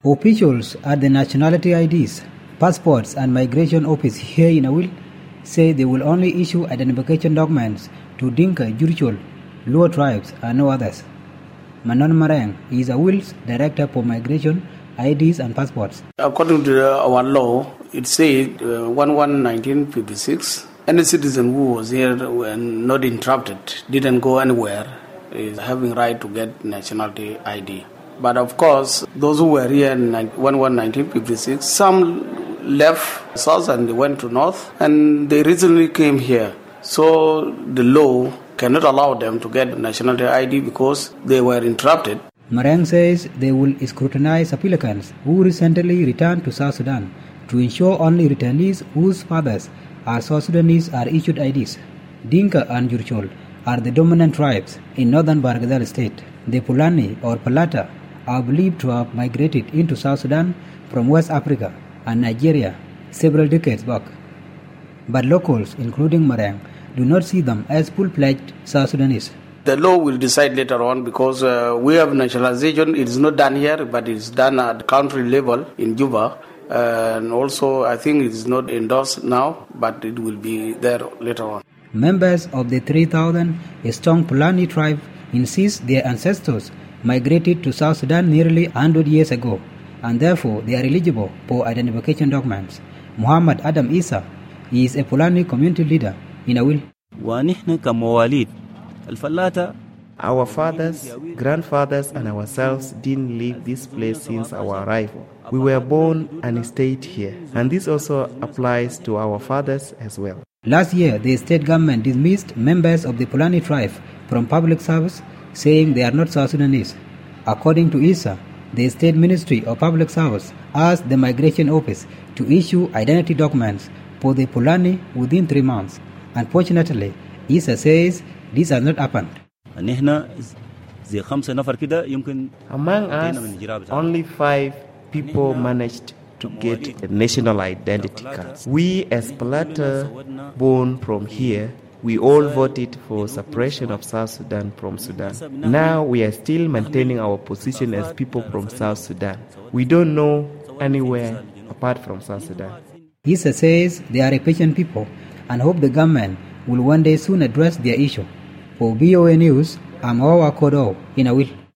Officials at the Nationality IDs, Passports and Migration Office here in Awil say they will only issue identification documents to Dinka, Jurichol, Luo tribes and no others. Manon Marang is Awil's Director for Migration, IDs and Passports. According to our law, it said 1956, any citizen who was here and not interrupted, didn't go anywhere, is having right to get nationality ID. But of course, those who were here in 1956, some left south and they went to north, and they recently came here. So the law cannot allow them to get nationality ID because they were interrupted. Marang says they will scrutinize applicants who recently returned to South Sudan to ensure only returnees whose fathers are South Sudanese are issued IDs. Dinka and Jurichol are the dominant tribes in northern Bargadal state. The Pulani or Palata are believed to have migrated into South Sudan from West Africa and Nigeria several decades back. But locals, including Marang, do not see them as full-fledged South Sudanese. The law will decide later on because we have nationalization. It is not done here, but it is done at the country level in Juba. And also, I think it is not endorsed now, but it will be there later on. Members of the 3,000 strong Pulani tribe insist their ancestors migrated to South Sudan nearly 100 years ago, and therefore they are eligible for identification documents. Muhammad Adam Isa is a Pulani community leader in Awil. Our fathers, grandfathers and ourselves didn't leave this place since our arrival. We were born and stayed here, and this also applies to our fathers as well. Last year, the state government dismissed members of the Pulani tribe from public service, saying they are not South Sudanese. According to Isa, the State Ministry of Public Service asked the Migration Office to issue identity documents for the Pulani within 3 months. Unfortunately, Isa says this has not happened. Among us, only 5 people managed to get a national identity card. We as Palata, born from here, we all voted for separation of South Sudan from Sudan. Now we are still maintaining our position as people from South Sudan. We don't know anywhere apart from South Sudan. Isa says they are a patient people and hope the government will one day soon address their issue. For VOA News, I'm Awa Kodo in Awil.